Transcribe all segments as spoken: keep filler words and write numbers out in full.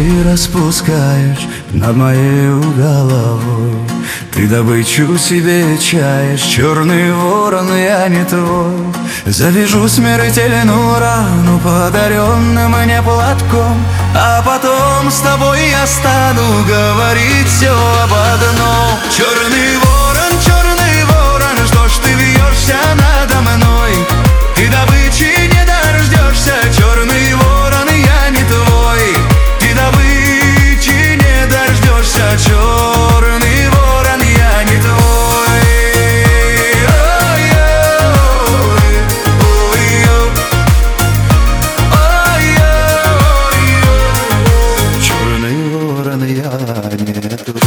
крылышки распускаешь над моей головой. Ты добычу себе чаешь, черный ворон, я не твой. Завяжу смертельную рану подаренным мне платком, а потом с тобой я стану говорить все об одном. Черный ворон, черный ворон, что ж ты вьешься надо мной? Ты добычи не дождешься, черный ворон, я не твой. Ты добычи не дождешься, черный ворон, я не твой. Черный ворон, я не твой.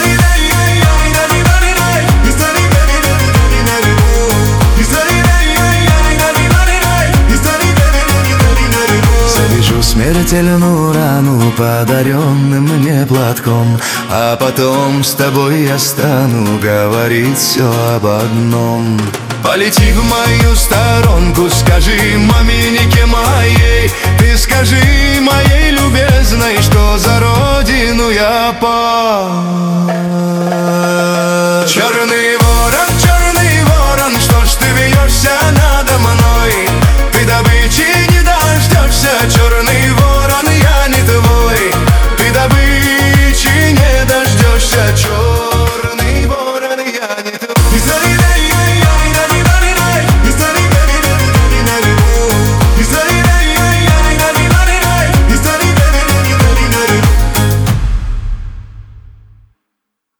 Смертельную рану подаренным мне платком, а потом с тобой я стану говорить все об одном. Полети в мою сторонку, скажи маменьке моей, ты скажи моей любезной, что за родину я пал. Черный